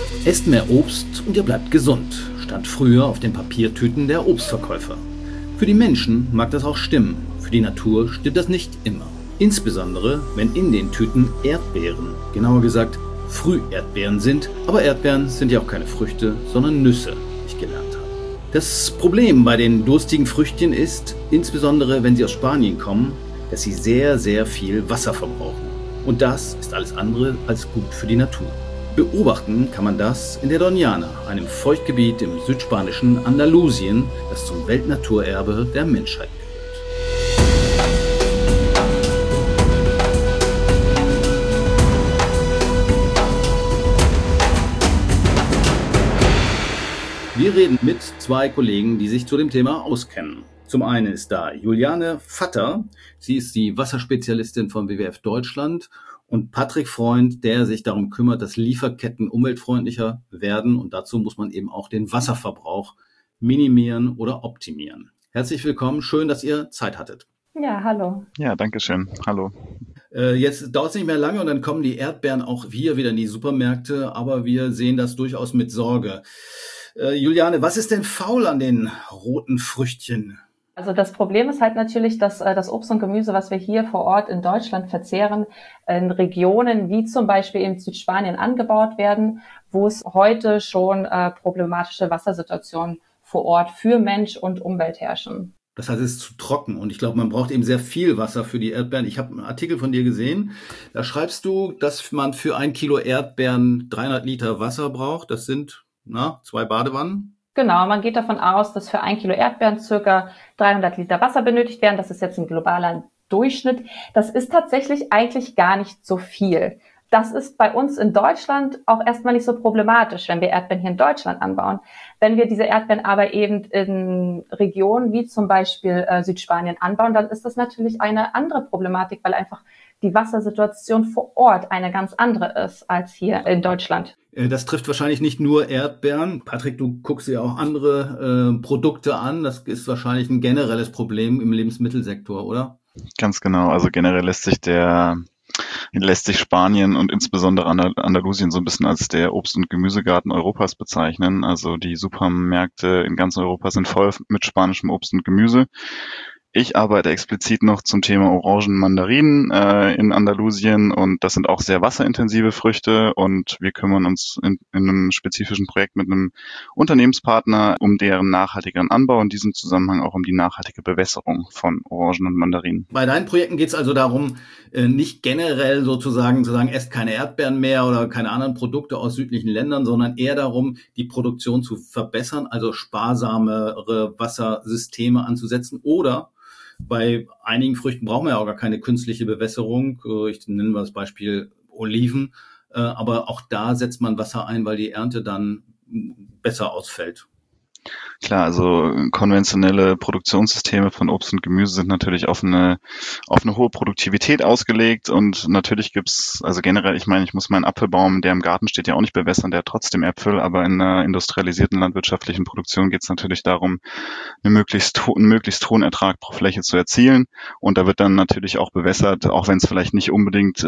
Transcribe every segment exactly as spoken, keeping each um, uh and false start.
Esst mehr Obst und ihr bleibt gesund, stand früher auf den Papiertüten der Obstverkäufer. Für die Menschen mag das auch stimmen, für die Natur stimmt das nicht immer. Insbesondere, wenn in den Tüten Erdbeeren, genauer gesagt Früherdbeeren sind, aber Erdbeeren sind ja auch keine Früchte, sondern Nüsse, wie ich gelernt habe. Das Problem bei den durstigen Früchtchen ist, insbesondere wenn sie aus Spanien kommen, dass sie sehr, sehr viel Wasser verbrauchen. Und das ist alles andere als gut für die Natur. Beobachten kann man das in der Doñana, einem Feuchtgebiet im südspanischen Andalusien, das zum Weltnaturerbe der Menschheit gehört. Wir reden mit zwei Kollegen, die sich zu dem Thema auskennen. Zum einen ist da Juliane Vatter, sie ist die Wasserspezialistin von W W F Deutschland, und Patrick Freund, der sich darum kümmert, dass Lieferketten umweltfreundlicher werden, und dazu muss man eben auch den Wasserverbrauch minimieren oder optimieren. Herzlich willkommen, schön, dass ihr Zeit hattet. Ja, hallo. Ja, danke schön. Hallo. Äh, jetzt dauert es nicht mehr lange und dann kommen die Erdbeeren auch hier wieder in die Supermärkte, aber wir sehen das durchaus mit Sorge. Äh, Juliane, was ist denn faul an den roten Früchtchen? Also das Problem ist halt natürlich, dass äh, das Obst und Gemüse, was wir hier vor Ort in Deutschland verzehren, in Regionen wie zum Beispiel in Südspanien angebaut werden, wo es heute schon äh, problematische Wassersituationen vor Ort für Mensch und Umwelt herrschen. Das heißt, es ist zu trocken und ich glaube, man braucht eben sehr viel Wasser für die Erdbeeren. Ich habe einen Artikel von dir gesehen, da schreibst du, dass man für ein Kilo Erdbeeren dreihundert Liter Wasser braucht. Das sind na, zwei Badewannen. Genau, man geht davon aus, dass für ein Kilo Erdbeeren circa dreihundert Liter Wasser benötigt werden. Das ist jetzt ein globaler Durchschnitt. Das ist tatsächlich eigentlich gar nicht so viel. Das ist bei uns in Deutschland auch erstmal nicht so problematisch, wenn wir Erdbeeren hier in Deutschland anbauen. Wenn wir diese Erdbeeren aber eben in Regionen wie zum Beispiel äh, Südspanien anbauen, dann ist das natürlich eine andere Problematik, weil einfach die Wassersituation vor Ort eine ganz andere ist als hier in Deutschland. Das trifft wahrscheinlich nicht nur Erdbeeren. Patrick, du guckst dir auch andere äh, Produkte an. Das ist wahrscheinlich ein generelles Problem im Lebensmittelsektor, oder? Ganz genau. Also generell lässt sich der lässt sich Spanien und insbesondere Andalusien so ein bisschen als der Obst- und Gemüsegarten Europas bezeichnen. Also die Supermärkte in ganz Europa sind voll mit spanischem Obst und Gemüse. Ich arbeite explizit noch zum Thema Orangen, Mandarinen äh, in Andalusien, und das sind auch sehr wasserintensive Früchte, und wir kümmern uns in, in einem spezifischen Projekt mit einem Unternehmenspartner um deren nachhaltigeren Anbau, in diesem Zusammenhang auch um die nachhaltige Bewässerung von Orangen und Mandarinen. Bei deinen Projekten geht es also darum, nicht generell sozusagen zu sagen, esst keine Erdbeeren mehr oder keine anderen Produkte aus südlichen Ländern, sondern eher darum, die Produktion zu verbessern, also sparsamere Wassersysteme anzusetzen, oder bei einigen Früchten brauchen wir ja auch gar keine künstliche Bewässerung. Ich nenne mal das Beispiel Oliven. Aber auch da setzt man Wasser ein, weil die Ernte dann besser ausfällt. Klar, also konventionelle Produktionssysteme von Obst und Gemüse sind natürlich auf eine auf eine hohe Produktivität ausgelegt, und natürlich gibt's, also generell, ich meine, ich muss meinen Apfelbaum, der im Garten steht, ja auch nicht bewässern, der hat trotzdem Äpfel, aber in einer industrialisierten landwirtschaftlichen Produktion geht es natürlich darum, einen möglichst, einen möglichst hohen Ertrag pro Fläche zu erzielen, und da wird dann natürlich auch bewässert, auch wenn es vielleicht nicht unbedingt äh,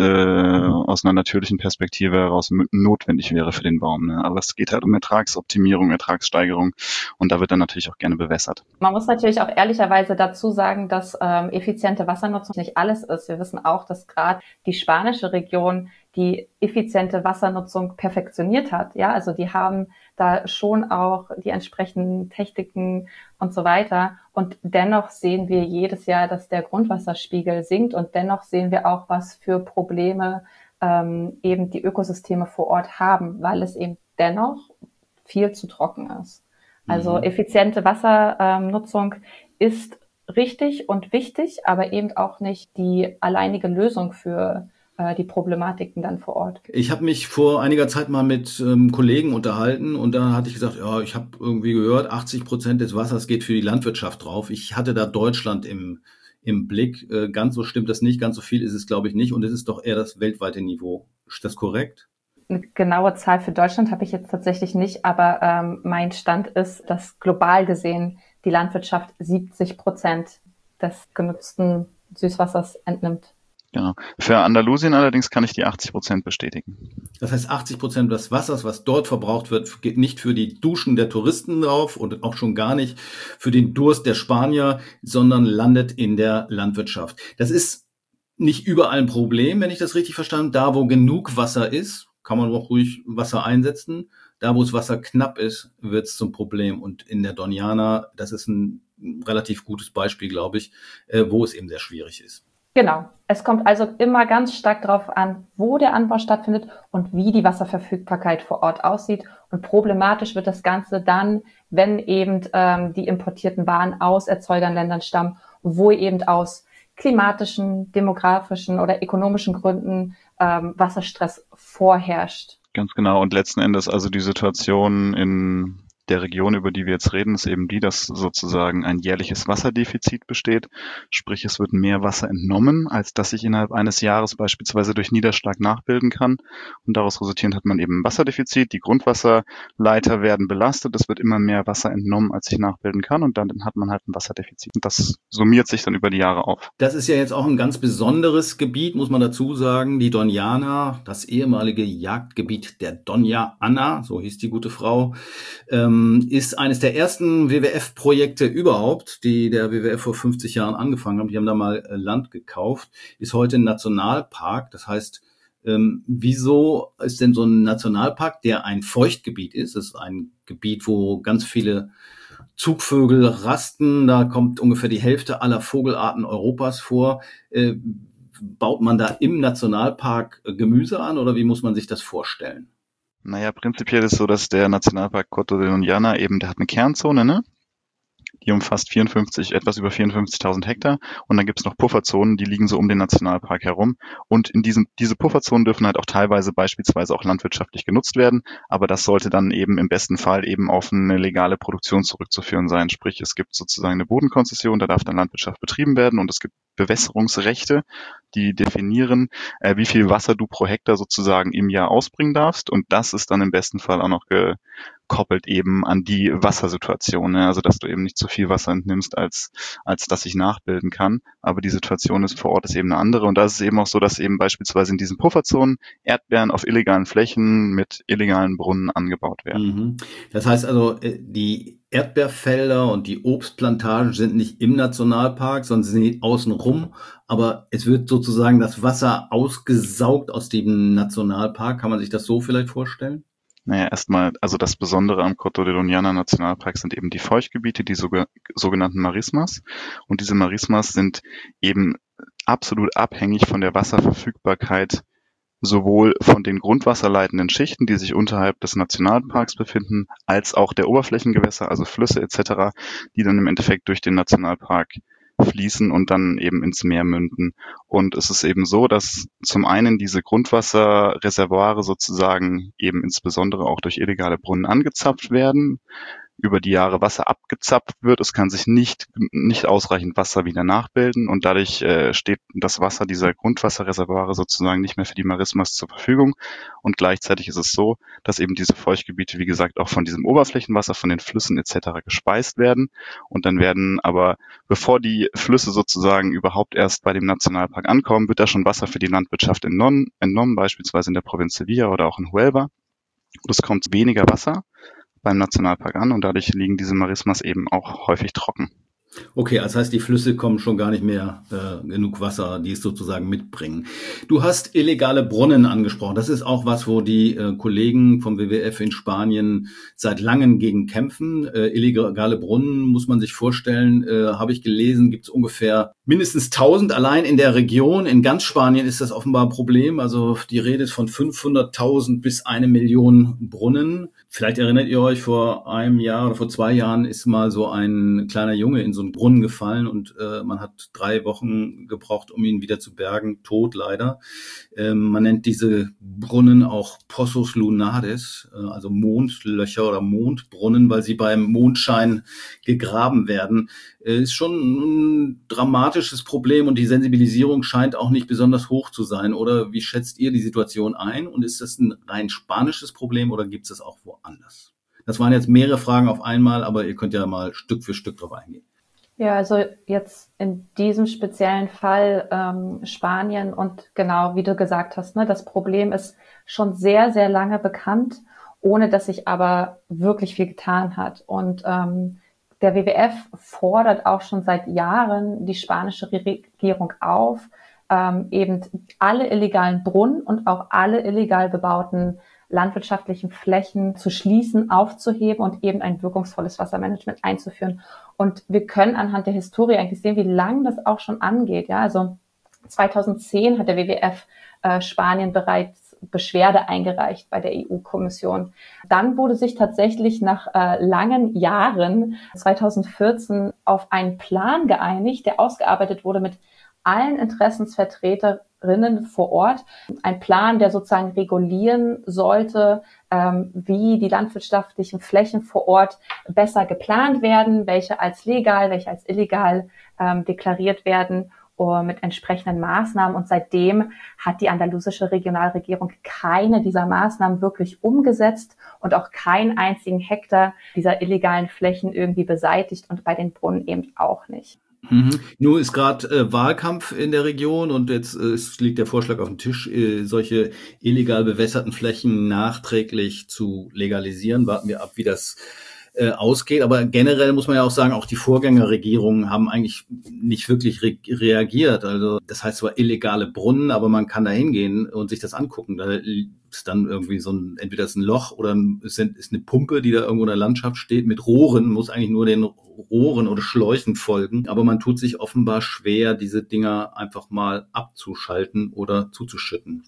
aus einer natürlichen Perspektive heraus notwendig wäre für den Baum, ne? Aber es geht halt um Ertragsoptimierung, Ertragssteigerung, und da wird dann natürlich auch gerne bewässert. Man muss natürlich auch ehrlicherweise dazu sagen, dass ähm, effiziente Wassernutzung nicht alles ist. Wir wissen auch, dass gerade die spanische Region die effiziente Wassernutzung perfektioniert hat. Ja, also die haben da schon auch die entsprechenden Techniken und so weiter. Und dennoch sehen wir jedes Jahr, dass der Grundwasserspiegel sinkt, und dennoch sehen wir auch, was für Probleme ähm, eben die Ökosysteme vor Ort haben, weil es eben dennoch viel zu trocken ist. Also Mhm. effiziente Wassernutzung ist richtig und wichtig, aber eben auch nicht die alleinige Lösung für äh, die Problematiken dann vor Ort. Ich habe mich vor einiger Zeit mal mit ähm, Kollegen unterhalten, und da hatte ich gesagt, ja, ich habe irgendwie gehört, achtzig Prozent des Wassers geht für die Landwirtschaft drauf. Ich hatte da Deutschland im, im Blick. Äh, ganz so stimmt das nicht, ganz so viel ist es, glaube ich, nicht, und es ist doch eher das weltweite Niveau. Ist das korrekt? Eine genaue Zahl für Deutschland habe ich jetzt tatsächlich nicht, aber ähm, mein Stand ist, dass global gesehen die Landwirtschaft siebzig Prozent des genutzten Süßwassers entnimmt. Genau. Für Andalusien allerdings kann ich die achtzig Prozent bestätigen. Das heißt, achtzig Prozent des Wassers, was dort verbraucht wird, geht nicht für die Duschen der Touristen drauf und auch schon gar nicht für den Durst der Spanier, sondern landet in der Landwirtschaft. Das ist nicht überall ein Problem, wenn ich das richtig verstanden habe. Da, wo genug Wasser ist, kann man auch ruhig Wasser einsetzen. Da, wo es Wasser knapp ist, wird es zum Problem. Und in der Doñana, das ist ein relativ gutes Beispiel, glaube ich, wo es eben sehr schwierig ist. Genau. Es kommt also immer ganz stark darauf an, wo der Anbau stattfindet und wie die Wasserverfügbarkeit vor Ort aussieht. Und problematisch wird das Ganze dann, wenn eben ähm, die importierten Waren aus Erzeugerländern stammen, wo eben aus klimatischen, demografischen oder ökonomischen Gründen ähm, Wasserstress vorherrscht. Ganz genau. Und letzten Endes also die Situation in der Region, über die wir jetzt reden, ist eben die, dass sozusagen ein jährliches Wasserdefizit besteht. Sprich, es wird mehr Wasser entnommen, als dass sich innerhalb eines Jahres beispielsweise durch Niederschlag nachbilden kann. Und daraus resultierend hat man eben ein Wasserdefizit. Die Grundwasserleiter werden belastet. Es wird immer mehr Wasser entnommen, als sich nachbilden kann. Und dann hat man halt ein Wasserdefizit. Und das summiert sich dann über die Jahre auf. Das ist ja jetzt auch ein ganz besonderes Gebiet, muss man dazu sagen. Die Doñana, das ehemalige Jagdgebiet der Doña Ana, so hieß die gute Frau, ähm, ist eines der ersten W W F-Projekte überhaupt, die der W W F vor fünfzig Jahren angefangen haben. Die haben da mal Land gekauft, ist heute ein Nationalpark. Das heißt, ähm, wieso ist denn so ein Nationalpark, der ein Feuchtgebiet ist? Das ist ein Gebiet, wo ganz viele Zugvögel rasten. Da kommt ungefähr die Hälfte aller Vogelarten Europas vor. Äh, baut man da im Nationalpark Gemüse an oder wie muss man sich das vorstellen? Naja, prinzipiell ist so, dass der Nationalpark Coto de Doñana eben, der hat eine Kernzone, ne? Die umfasst vierundfünfzig, etwas über vierundfünfzigtausend Hektar. Und dann gibt's noch Pufferzonen, die liegen so um den Nationalpark herum. Und in diesem, diese Pufferzonen dürfen halt auch teilweise beispielsweise auch landwirtschaftlich genutzt werden. Aber das sollte dann eben im besten Fall eben auf eine legale Produktion zurückzuführen sein. Sprich, es gibt sozusagen eine Bodenkonzession, da darf dann Landwirtschaft betrieben werden. Und es gibt Bewässerungsrechte, die definieren, äh, wie viel Wasser du pro Hektar sozusagen im Jahr ausbringen darfst. Und das ist dann im besten Fall auch noch ge koppelt eben an die Wassersituation, ne? Also dass du eben nicht so viel Wasser entnimmst, als als dass ich nachbilden kann. Aber die Situation ist vor Ort ist eben eine andere und da ist es eben auch so, dass eben beispielsweise in diesen Pufferzonen Erdbeeren auf illegalen Flächen mit illegalen Brunnen angebaut werden. Mhm. Das heißt also, die Erdbeerfelder und die Obstplantagen sind nicht im Nationalpark, sondern sind außenrum. Aber es wird sozusagen das Wasser ausgesaugt aus dem Nationalpark. Kann man sich das so vielleicht vorstellen? Naja, erstmal, also das Besondere am Coto de Doñana Nationalpark sind eben die Feuchtgebiete, die sogenannten Marismas. Und diese Marismas sind eben absolut abhängig von der Wasserverfügbarkeit sowohl von den grundwasserleitenden Schichten, die sich unterhalb des Nationalparks befinden, als auch der Oberflächengewässer, also Flüsse et cetera, die dann im Endeffekt durch den Nationalpark fließen und dann eben ins Meer münden. Und es ist eben so, dass zum einen diese Grundwasserreservoire sozusagen eben insbesondere auch durch illegale Brunnen angezapft werden, über die Jahre Wasser abgezapft wird. Es kann sich nicht, nicht ausreichend Wasser wieder nachbilden und dadurch äh, steht das Wasser dieser Grundwasserreservoire sozusagen nicht mehr für die Marismas zur Verfügung. Und gleichzeitig ist es so, dass eben diese Feuchtgebiete, wie gesagt, auch von diesem Oberflächenwasser, von den Flüssen et cetera gespeist werden. Und dann werden aber, bevor die Flüsse sozusagen überhaupt erst bei dem Nationalpark ankommen, wird da schon Wasser für die Landwirtschaft entnommen, entnommen beispielsweise in der Provinz Sevilla oder auch in Huelva. Und es kommt weniger Wasser beim Nationalpark an und dadurch liegen diese Marismas eben auch häufig trocken. Okay, das heißt, die Flüsse kommen schon gar nicht mehr äh, genug Wasser, die es sozusagen mitbringen. Du hast illegale Brunnen angesprochen. Das ist auch was, wo die äh, Kollegen vom W W F in Spanien seit langem gegen kämpfen. Äh, illegale Brunnen, muss man sich vorstellen, äh, habe ich gelesen, gibt es ungefähr mindestens tausend allein in der Region. In ganz Spanien ist das offenbar ein Problem. Also die Rede ist von fünfhunderttausend bis eine Million Brunnen. Vielleicht erinnert ihr euch, vor einem Jahr oder vor zwei Jahren ist mal so ein kleiner Junge in so einen Brunnen gefallen und äh, man hat drei Wochen gebraucht, um ihn wieder zu bergen, tot leider. Ähm, man nennt diese Brunnen auch Pozos Lunares, äh, also Mondlöcher oder Mondbrunnen, weil sie beim Mondschein gegraben werden. Äh, ist schon ein dramatisches Problem und die Sensibilisierung scheint auch nicht besonders hoch zu sein. Oder wie schätzt ihr die Situation ein? Und ist das ein rein spanisches Problem oder gibt es das auch woanders? Das waren jetzt mehrere Fragen auf einmal, aber ihr könnt ja mal Stück für Stück drauf eingehen. Ja, also jetzt in diesem speziellen Fall ähm, Spanien und genau, wie du gesagt hast, ne, das Problem ist schon sehr, sehr lange bekannt, ohne dass sich aber wirklich viel getan hat. Und ähm, der W W F fordert auch schon seit Jahren die spanische Regierung auf, ähm, eben alle illegalen Brunnen und auch alle illegal bebauten landwirtschaftlichen Flächen zu schließen, aufzuheben und eben ein wirkungsvolles Wassermanagement einzuführen. Und wir können anhand der Historie eigentlich sehen, wie lange das auch schon angeht. Ja, also zweitausendzehn hat der W W F äh, Spanien bereits Beschwerde eingereicht bei der E U-Kommission. Dann wurde sich tatsächlich nach äh, langen Jahren zweitausendvierzehn auf einen Plan geeinigt, der ausgearbeitet wurde mit allen Interessensvertreterinnen vor Ort. Ein Plan, der sozusagen regulieren sollte, ähm, wie die landwirtschaftlichen Flächen vor Ort besser geplant werden, welche als legal, welche als illegal ähm, deklariert werden, uh, mit entsprechenden Maßnahmen. Und seitdem hat die andalusische Regionalregierung keine dieser Maßnahmen wirklich umgesetzt und auch keinen einzigen Hektar dieser illegalen Flächen irgendwie beseitigt und bei den Brunnen eben auch nicht. Mhm. Nur ist gerade äh, Wahlkampf in der Region und jetzt äh, es liegt der Vorschlag auf dem Tisch, äh, solche illegal bewässerten Flächen nachträglich zu legalisieren. Warten wir ab, wie das äh, ausgeht. Aber generell muss man ja auch sagen, auch die Vorgängerregierungen haben eigentlich nicht wirklich re- reagiert. Also das heißt zwar illegale Brunnen, aber man kann da hingehen und sich das angucken. Da ist dann irgendwie so ein, entweder ist ein Loch oder es ist eine Pumpe, die da irgendwo in der Landschaft steht mit Rohren, muss eigentlich nur den Rohren oder Schläuchen folgen. Aber man tut sich offenbar schwer, diese Dinger einfach mal abzuschalten oder zuzuschütten.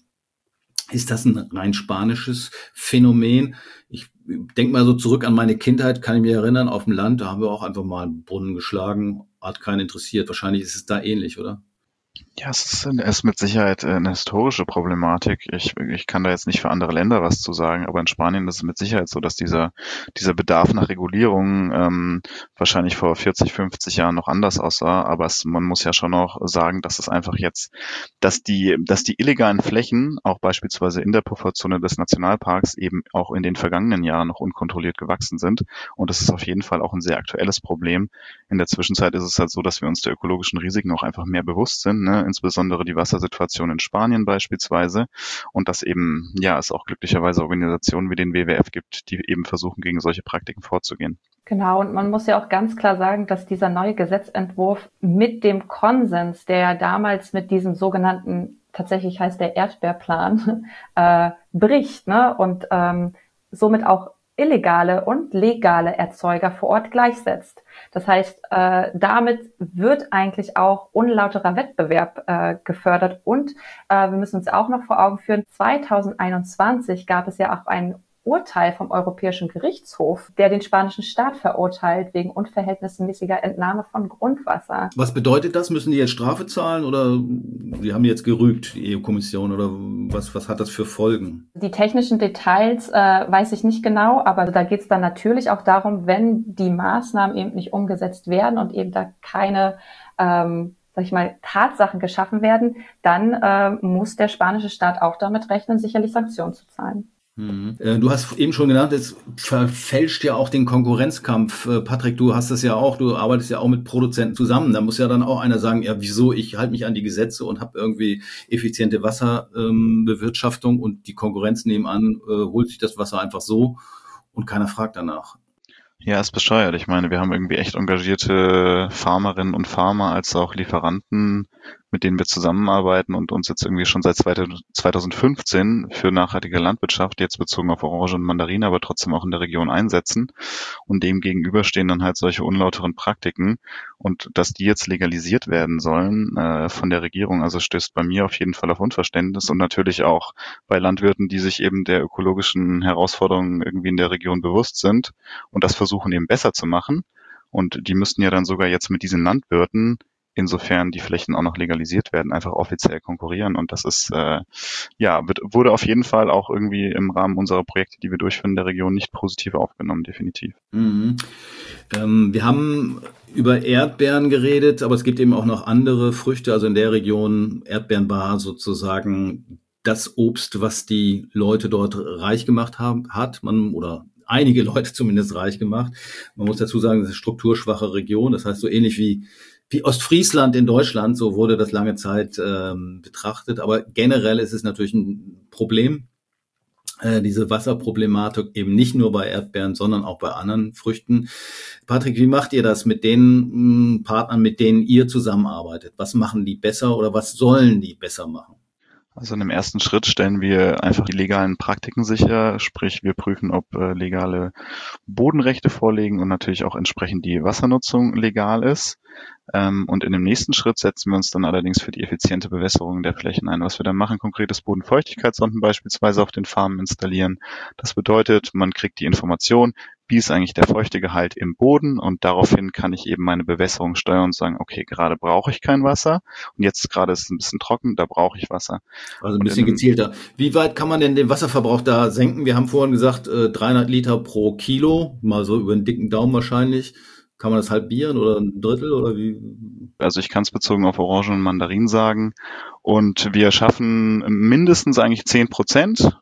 Ist das ein rein spanisches Phänomen? Ich denke mal so zurück an meine Kindheit, kann ich mich erinnern, auf dem Land, da haben wir auch einfach mal einen Brunnen geschlagen, hat keinen interessiert. Wahrscheinlich ist es da ähnlich, oder? Ja, es ist, es ist mit Sicherheit äh, eine historische Problematik. Ich, ich kann da jetzt nicht für andere Länder was zu sagen, aber in Spanien ist es mit Sicherheit so, dass dieser, dieser Bedarf nach Regulierung ähm, wahrscheinlich vor vierzig, fünfzig Jahren noch anders aussah. Aber es, man muss ja schon auch sagen, dass es einfach jetzt, dass die, dass die illegalen Flächen, auch beispielsweise in der Pufferzone des Nationalparks, eben auch in den vergangenen Jahren noch unkontrolliert gewachsen sind. Und das ist auf jeden Fall auch ein sehr aktuelles Problem. In der Zwischenzeit ist es halt so, dass wir uns der ökologischen Risiken auch einfach mehr bewusst sind, ne? Insbesondere die Wassersituation in Spanien beispielsweise, und dass eben, ja, es auch glücklicherweise Organisationen wie den W W F gibt, die eben versuchen, gegen solche Praktiken vorzugehen. Genau, und man muss ja auch ganz klar sagen, dass dieser neue Gesetzentwurf mit dem Konsens, der damals mit diesem sogenannten, tatsächlich heißt der Erdbeerplan, äh, bricht, ne? Und ähm, somit auch illegale und legale Erzeuger vor Ort gleichsetzt. Das heißt, äh, damit wird eigentlich auch unlauterer Wettbewerb äh, gefördert. Und äh, wir müssen uns auch noch vor Augen führen, zweitausendeinundzwanzig gab es ja auch ein Urteil vom Europäischen Gerichtshof, der den spanischen Staat verurteilt wegen unverhältnismäßiger Entnahme von Grundwasser. Was bedeutet das? Müssen die jetzt Strafe zahlen oder die haben die jetzt gerügt, die E U-Kommission, oder was, was hat das für Folgen? Die technischen Details äh, weiß ich nicht genau, aber da geht es dann natürlich auch darum, wenn die Maßnahmen eben nicht umgesetzt werden und eben da keine ähm, sag ich mal, Tatsachen geschaffen werden, dann äh, muss der spanische Staat auch damit rechnen, sicherlich Sanktionen zu zahlen. Mhm. Du hast eben schon genannt, es verfälscht ja auch den Konkurrenzkampf. Patrick, du hast das ja auch, du arbeitest ja auch mit Produzenten zusammen. Da muss ja dann auch einer sagen, ja, wieso, ich halte mich an die Gesetze und habe irgendwie effiziente Wasserbewirtschaftung ähm, und die Konkurrenz nebenan äh, holt sich das Wasser einfach so und keiner fragt danach. Ja, ist bescheuert. Ich meine, wir haben irgendwie echt engagierte Farmerinnen und Farmer als auch Lieferanten, mit denen wir zusammenarbeiten und uns jetzt irgendwie schon seit zweitausendfünfzehn für nachhaltige Landwirtschaft, jetzt bezogen auf Orange und Mandarine, aber trotzdem auch in der Region einsetzen. Und dem gegenüber stehen dann halt solche unlauteren Praktiken. Und dass die jetzt legalisiert werden sollen äh, von der Regierung, also stößt bei mir auf jeden Fall auf Unverständnis und natürlich auch bei Landwirten, die sich eben der ökologischen Herausforderungen irgendwie in der Region bewusst sind und das versuchen eben besser zu machen. Und die müssten ja dann sogar jetzt mit diesen Landwirten, insofern die Flächen auch noch legalisiert werden, einfach offiziell konkurrieren. Und das ist, äh, ja, wird, wurde auf jeden Fall auch irgendwie im Rahmen unserer Projekte, die wir durchführen in der Region, nicht positiv aufgenommen, definitiv. Mhm. Ähm, wir haben über Erdbeeren geredet, aber es gibt eben auch noch andere Früchte. Also in der Region Erdbeeren war sozusagen das Obst, was die Leute dort reich gemacht haben, hat man oder einige Leute zumindest reich gemacht. Man muss dazu sagen, das ist eine strukturschwache Region. Das heißt, so ähnlich wie wie Ostfriesland in Deutschland, so wurde das lange Zeit ähm, betrachtet. Aber generell ist es natürlich ein Problem, äh, diese Wasserproblematik eben nicht nur bei Erdbeeren, sondern auch bei anderen Früchten. Patrick, wie macht ihr das mit den mh, Partnern, mit denen ihr zusammenarbeitet? Was machen die besser oder was sollen die besser machen? Also in dem ersten Schritt stellen wir einfach die legalen Praktiken sicher, sprich wir prüfen, ob äh, legale Bodenrechte vorliegen und natürlich auch entsprechend die Wassernutzung legal ist. Ähm, und in dem nächsten Schritt setzen wir uns dann allerdings für die effiziente Bewässerung der Flächen ein. Was wir dann machen, konkretes Bodenfeuchtigkeitssonden beispielsweise auf den Farmen installieren. Das bedeutet, man kriegt die Information, wie ist eigentlich der Feuchtegehalt im Boden und daraufhin kann ich eben meine Bewässerung steuern und sagen, okay, gerade brauche ich kein Wasser und jetzt gerade ist es ein bisschen trocken, da brauche ich Wasser. Also ein bisschen gezielter. Wie weit kann man denn den Wasserverbrauch da senken? Wir haben vorhin gesagt, dreihundert Liter pro Kilo, mal so über den dicken Daumen wahrscheinlich. Kann man das halbieren oder ein Drittel oder wie? Also ich kann es bezogen auf Orangen und Mandarinen sagen. Und wir schaffen mindestens eigentlich zehn Prozent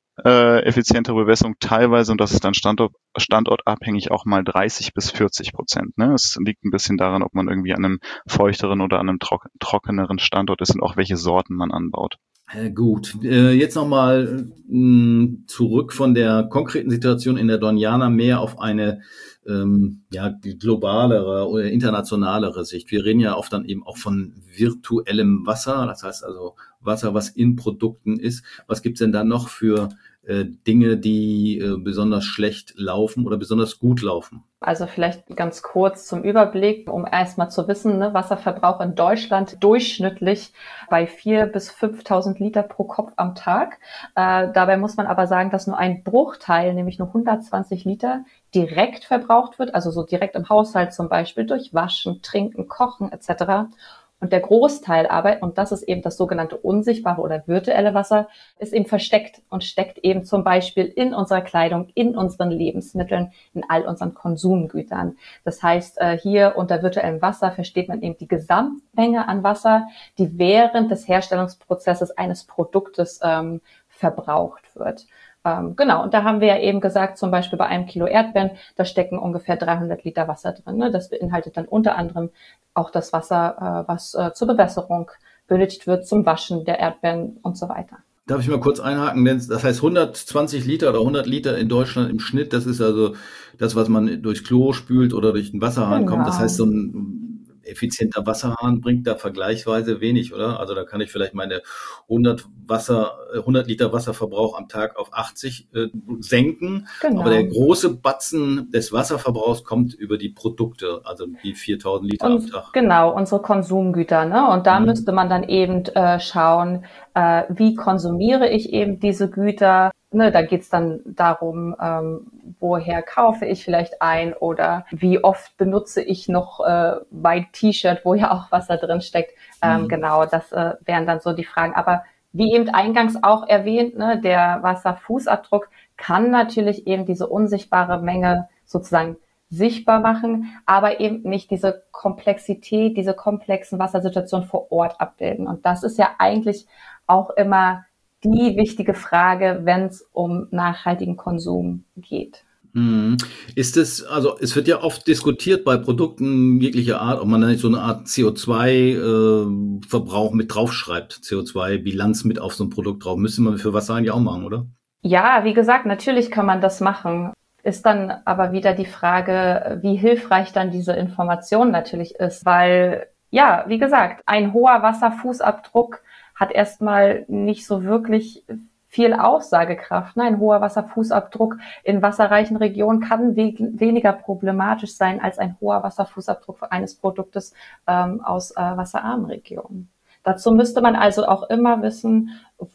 äh, effizientere Bewässerung teilweise, und das ist dann Standort, standortabhängig, auch mal dreißig bis vierzig Prozent. Ne? Es liegt ein bisschen daran, ob man irgendwie an einem feuchteren oder an einem trock trockeneren Standort ist und auch welche Sorten man anbaut. Äh, gut, äh, jetzt nochmal äh, zurück von der konkreten Situation in der Doñana mehr auf eine ähm, ja, globalere oder internationalere Sicht. Wir reden ja oft dann eben auch von virtuellem Wasser, das heißt also Wasser, was in Produkten ist. Was gibt's denn da noch für äh, Dinge, die äh, besonders schlecht laufen oder besonders gut laufen? Also vielleicht ganz kurz zum Überblick, um erstmal zu wissen, ne, Wasserverbrauch in Deutschland durchschnittlich bei vier bis fünftausend Liter pro Kopf am Tag. Äh, dabei muss man aber sagen, dass nur ein Bruchteil, nämlich nur hundertzwanzig Liter, direkt verbraucht wird, also so direkt im Haushalt zum Beispiel durch Waschen, Trinken, Kochen et cetera. Und der Großteil aber, und das ist eben das sogenannte unsichtbare oder virtuelle Wasser, ist eben versteckt und steckt eben zum Beispiel in unserer Kleidung, in unseren Lebensmitteln, in all unseren Konsumgütern. Das heißt, hier unter virtuellem Wasser versteht man eben die Gesamtmenge an Wasser, die während des Herstellungsprozesses eines Produktes ähm, verbraucht wird. Ähm, genau, und da haben wir ja eben gesagt, zum Beispiel bei einem Kilo Erdbeeren, da stecken ungefähr dreihundert Liter Wasser drin. Ne? Das beinhaltet dann unter anderem auch das Wasser, äh, was äh, zur Bewässerung benötigt wird, zum Waschen der Erdbeeren und so weiter. Darf ich mal kurz einhaken? Denn das heißt hundertzwanzig Liter oder hundert Liter in Deutschland im Schnitt, das ist also das, was man durchs Klo spült oder durch den Wasserhahn Genau. kommt. Das heißt, so ein effizienter Wasserhahn bringt da vergleichsweise wenig, oder? Also da kann ich vielleicht meine hundert Wasser, hundert Liter Wasserverbrauch am Tag auf achtzig äh, senken. Genau. Aber der große Batzen des Wasserverbrauchs kommt über die Produkte, also die viertausend Liter Und, am Tag. Genau, unsere Konsumgüter, ne? Und da Mhm. müsste man dann eben äh, schauen, äh, wie konsumiere ich eben diese Güter. Ne, da geht's dann darum, ähm, woher kaufe ich vielleicht ein oder wie oft benutze ich noch äh, mein T-Shirt, wo ja auch Wasser drin steckt. Ähm, Mhm. Genau, das äh, wären dann so die Fragen. Aber wie eben eingangs auch erwähnt, ne, der Wasserfußabdruck kann natürlich eben diese unsichtbare Menge sozusagen sichtbar machen, aber eben nicht diese Komplexität, diese komplexen Wassersituationen vor Ort abbilden. Und das ist ja eigentlich auch immer die wichtige Frage, wenn es um nachhaltigen Konsum geht. Mhm. Ist es, also es wird ja oft diskutiert bei Produkten jeglicher Art, ob man da nicht so eine Art C O zwei Verbrauch mit draufschreibt, C O zwei Bilanz mit auf so ein Produkt drauf. Müsste man für Wasser eigentlich auch machen, oder? Ja, wie gesagt, natürlich kann man das machen. Ist dann aber wieder die Frage, wie hilfreich dann diese Information natürlich ist, weil, ja, wie gesagt, ein hoher Wasserfußabdruck hat erstmal nicht so wirklich viel Aussagekraft. Ein hoher Wasserfußabdruck in wasserreichen Regionen kann we weniger problematisch sein als ein hoher Wasserfußabdruck eines Produktes ähm, aus äh, wasserarmen Regionen. Dazu müsste man also auch immer wissen,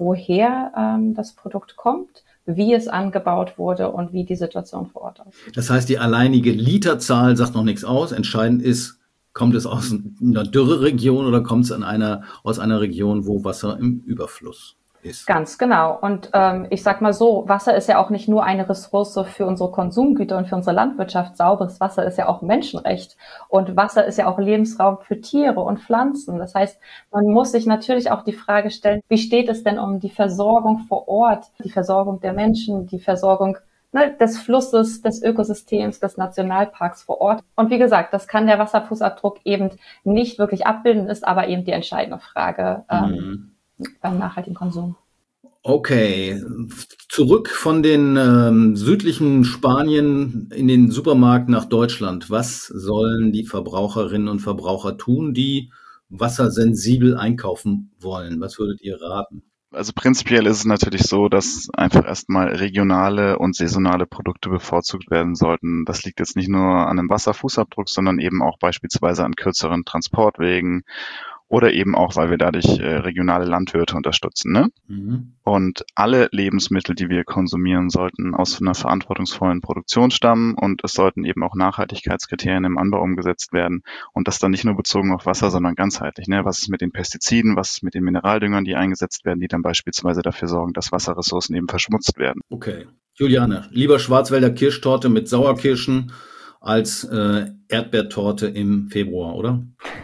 woher ähm, das Produkt kommt, wie es angebaut wurde und wie die Situation vor Ort aussieht. Das heißt, die alleinige Literzahl sagt noch nichts aus. Entscheidend ist, kommt es aus einer Dürreregion oder kommt es in einer, aus einer Region, wo Wasser im Überfluss ist? Ganz genau. Und ähm, ich sag mal so, Wasser ist ja auch nicht nur eine Ressource für unsere Konsumgüter und für unsere Landwirtschaft. Sauberes Wasser ist ja auch Menschenrecht. Und Wasser ist ja auch Lebensraum für Tiere und Pflanzen. Das heißt, man muss sich natürlich auch die Frage stellen, wie steht es denn um die Versorgung vor Ort, die Versorgung der Menschen, die Versorgung ne, des Flusses, des Ökosystems, des Nationalparks vor Ort. Und wie gesagt, das kann der Wasserfußabdruck eben nicht wirklich abbilden, ist aber eben die entscheidende Frage ähm, mhm. beim nachhaltigen Konsum. Okay, zurück von den ähm, südlichen Spanien in den Supermarkt nach Deutschland. Was sollen die Verbraucherinnen und Verbraucher tun, die wassersensibel einkaufen wollen? Was würdet ihr raten? Also prinzipiell ist es natürlich so, dass einfach erstmal regionale und saisonale Produkte bevorzugt werden sollten. Das liegt jetzt nicht nur an einem Wasserfußabdruck, sondern eben auch beispielsweise an kürzeren Transportwegen oder eben auch, weil wir dadurch äh, regionale Landwirte unterstützen. Ne? Mhm. Und alle Lebensmittel, die wir konsumieren, sollten aus einer verantwortungsvollen Produktion stammen und es sollten eben auch Nachhaltigkeitskriterien im Anbau umgesetzt werden und das dann nicht nur bezogen auf Wasser, sondern ganzheitlich. Ne? Was ist mit den Pestiziden, was ist mit den Mineraldüngern, die eingesetzt werden, die dann beispielsweise dafür sorgen, dass Wasserressourcen eben verschmutzt werden. Okay. Juliane, lieber Schwarzwälder Kirschtorte mit Sauerkirschen als äh, Erdbeertorte im Februar, oder?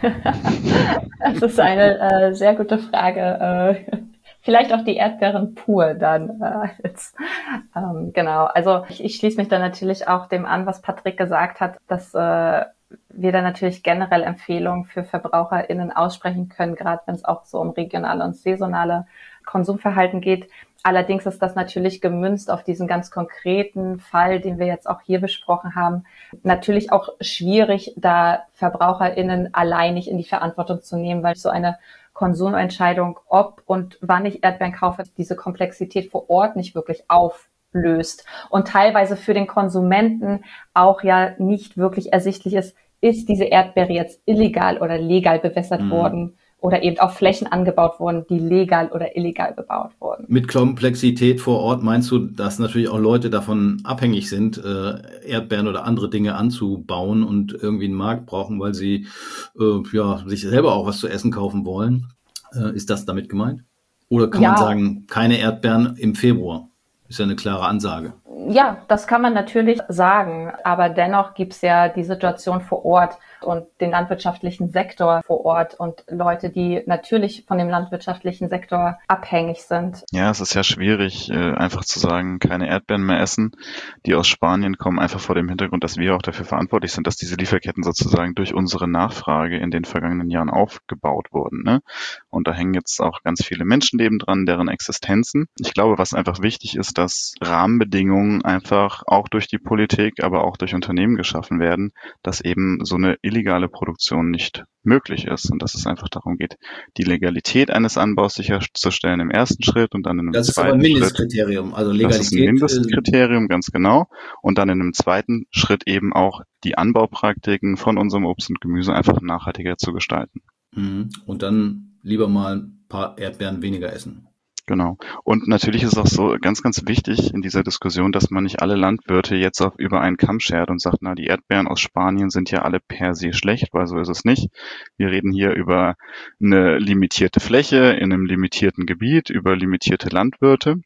Das ist eine äh, sehr gute Frage. Äh, vielleicht auch die Erdbeeren pur dann. Äh, jetzt, ähm, genau, also ich, ich schließe mich dann natürlich auch dem an, was Patrick gesagt hat, dass äh, wir da natürlich generell Empfehlungen für VerbraucherInnen aussprechen können, gerade wenn es auch so um regionale und saisonale Konsumverhalten geht. Allerdings ist das natürlich gemünzt auf diesen ganz konkreten Fall, den wir jetzt auch hier besprochen haben, natürlich auch schwierig, da VerbraucherInnen alleinig in die Verantwortung zu nehmen, weil so eine Konsumentscheidung, ob und wann ich Erdbeeren kaufe, diese Komplexität vor Ort nicht wirklich auflöst und teilweise für den Konsumenten auch ja nicht wirklich ersichtlich ist, ist diese Erdbeere jetzt illegal oder legal bewässert mhm. worden oder eben auf Flächen angebaut worden, die legal oder illegal bebaut wurden. Mit Komplexität vor Ort meinst du, dass natürlich auch Leute davon abhängig sind, äh, Erdbeeren oder andere Dinge anzubauen und irgendwie einen Markt brauchen, weil sie äh, ja sich selber auch was zu essen kaufen wollen? Äh, ist das damit gemeint? Oder kann ja. man sagen, keine Erdbeeren im Februar? Ist ja eine klare Ansage. Ja, das kann man natürlich sagen, aber dennoch gibt's ja die Situation vor Ort und den landwirtschaftlichen Sektor vor Ort und Leute, die natürlich von dem landwirtschaftlichen Sektor abhängig sind. Ja, es ist ja schwierig, einfach zu sagen, keine Erdbeeren mehr essen. Die aus Spanien kommen einfach vor dem Hintergrund, dass wir auch dafür verantwortlich sind, dass diese Lieferketten sozusagen durch unsere Nachfrage in den vergangenen Jahren aufgebaut wurden. Ne? Und da hängen jetzt auch ganz viele Menschenleben dran, deren Existenzen. Ich glaube, was einfach wichtig ist, dass Rahmenbedingungen einfach auch durch die Politik, aber auch durch Unternehmen geschaffen werden, dass eben so eine illegale Produktion nicht möglich ist und dass es einfach darum geht, die Legalität eines Anbaus sicherzustellen im ersten Schritt und dann in einem das zweiten Schritt. Das ist aber ein Mindestkriterium, also Legalität. Das ist ein Mindestkriterium, ganz genau. Und dann in einem zweiten Schritt eben auch die Anbaupraktiken von unserem Obst und Gemüse einfach nachhaltiger zu gestalten. Und dann lieber mal ein paar Erdbeeren weniger essen. Genau. Und natürlich ist es auch so ganz, ganz wichtig in dieser Diskussion, dass man nicht alle Landwirte jetzt auf über einen Kamm schert und sagt, na, die Erdbeeren aus Spanien sind ja alle per se schlecht, weil so ist es nicht. Wir reden hier über eine limitierte Fläche in einem limitierten Gebiet, über limitierte Landwirte.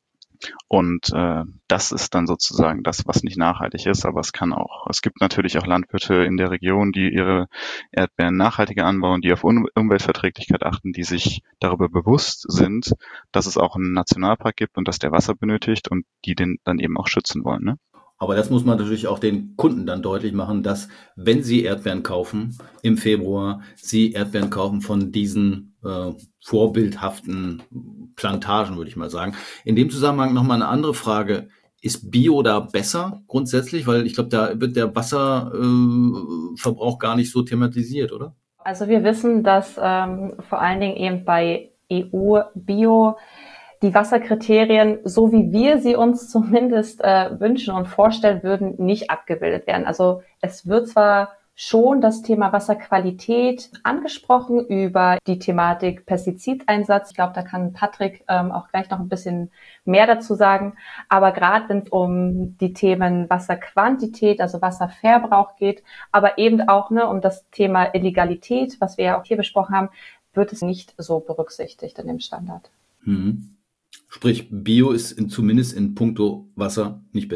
Und äh, das ist dann sozusagen das, was nicht nachhaltig ist, aber es kann auch, es gibt natürlich auch Landwirte in der Region, die ihre Erdbeeren nachhaltiger anbauen, die auf um- Umweltverträglichkeit achten, die sich darüber bewusst sind, dass es auch einen Nationalpark gibt und dass der Wasser benötigt und die den dann eben auch schützen wollen. Ne? Aber das muss man natürlich auch den Kunden dann deutlich machen, dass, wenn sie Erdbeeren kaufen im Februar, sie Erdbeeren kaufen von diesen äh, vorbildhaften Plantagen, würde ich mal sagen. In dem Zusammenhang nochmal eine andere Frage. Ist Bio da besser grundsätzlich? Weil ich glaube, da wird der Wasserverbrauch äh, gar nicht so thematisiert, oder? Also wir wissen, dass ähm, vor allen Dingen eben bei E U-Bio die Wasserkriterien, so wie wir sie uns zumindest äh, wünschen und vorstellen würden, nicht abgebildet werden. Also es wird zwar schon das Thema Wasserqualität angesprochen über die Thematik Pestizideinsatz. Ich glaube, da kann Patrick ähm, auch gleich noch ein bisschen mehr dazu sagen. Aber gerade wenn es um die Themen Wasserquantität, also Wasserverbrauch geht, aber eben auch ne, um das Thema Illegalität, was wir ja auch hier besprochen haben, wird es nicht so berücksichtigt in dem Standard. Mhm. Sprich, Bio ist in, zumindest in puncto Wasser nicht besser.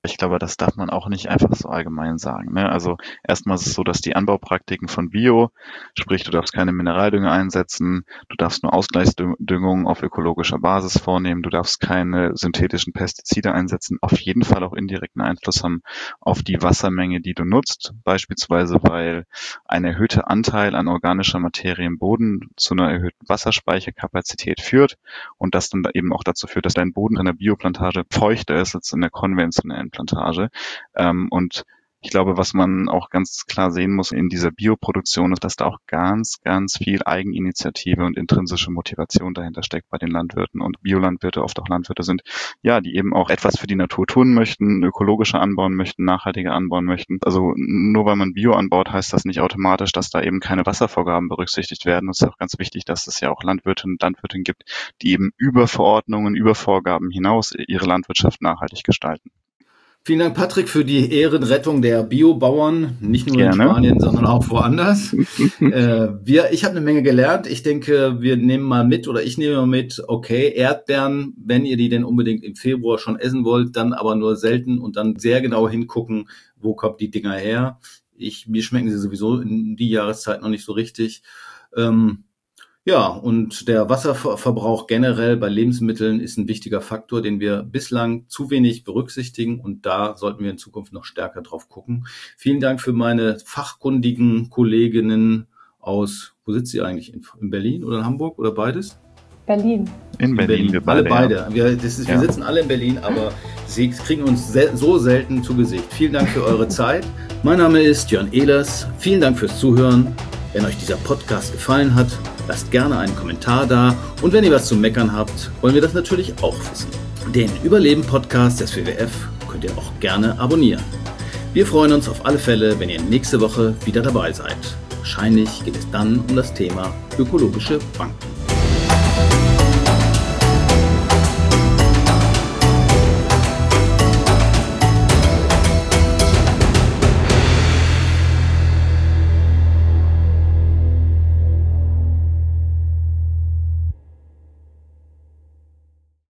Ich glaube, das darf man auch nicht einfach so allgemein sagen. Ne? Also erstmal ist es so, dass die Anbaupraktiken von Bio, sprich du darfst keine Mineraldünger einsetzen, du darfst nur Ausgleichsdüngung auf ökologischer Basis vornehmen, du darfst keine synthetischen Pestizide einsetzen, auf jeden Fall auch indirekten Einfluss haben auf die Wassermenge, die du nutzt, beispielsweise weil ein erhöhter Anteil an organischer Materie im Boden zu einer erhöhten Wasserspeicherkapazität führt und das dann eben auch dazu führt, dass dein Boden in der Bioplantage feuchter ist als in der konventionellen Plantage. Ähm, und ich glaube, was man auch ganz klar sehen muss in dieser Bioproduktion ist, dass da auch ganz, ganz viel Eigeninitiative und intrinsische Motivation dahinter steckt bei den Landwirten. Und Biolandwirte oft auch Landwirte sind, ja, die eben auch etwas für die Natur tun möchten, ökologischer anbauen möchten, nachhaltiger anbauen möchten. Also nur weil man Bio anbaut, heißt das nicht automatisch, dass da eben keine Wasservorgaben berücksichtigt werden. Und es ist auch ganz wichtig, dass es ja auch Landwirtinnen und Landwirte gibt, die eben über Verordnungen, über Vorgaben hinaus ihre Landwirtschaft nachhaltig gestalten. Vielen Dank, Patrick, für die Ehrenrettung der Biobauern, nicht nur Gerne. in Spanien, sondern auch woanders. äh, wir, ich habe eine Menge gelernt. Ich denke, wir nehmen mal mit oder ich nehme mal mit, okay, Erdbeeren, wenn ihr die denn unbedingt im Februar schon essen wollt, dann aber nur selten und dann sehr genau hingucken, wo kommt die Dinger her. Ich, mir schmecken sie sowieso in die Jahreszeit noch nicht so richtig. Ähm, Ja, und der Wasserverbrauch generell bei Lebensmitteln ist ein wichtiger Faktor, den wir bislang zu wenig berücksichtigen und da sollten wir in Zukunft noch stärker drauf gucken. Vielen Dank für meine fachkundigen Kolleginnen aus, wo sitzt sie eigentlich? In Berlin oder in Hamburg oder beides? Berlin. In, in Berlin, Berlin. Wir beide, alle beide. Ja. Wir, das ist, wir ja. sitzen alle in Berlin, aber sie kriegen uns sel- so selten zu Gesicht. Vielen Dank für eure Zeit. Mein Name ist Jörn Ehlers. Vielen Dank fürs Zuhören. Wenn euch dieser Podcast gefallen hat, lasst gerne einen Kommentar da und wenn ihr was zu meckern habt, wollen wir das natürlich auch wissen. Den Überleben-Podcast des W W F könnt ihr auch gerne abonnieren. Wir freuen uns auf alle Fälle, wenn ihr nächste Woche wieder dabei seid. Wahrscheinlich geht es dann um das Thema ökologische Banken.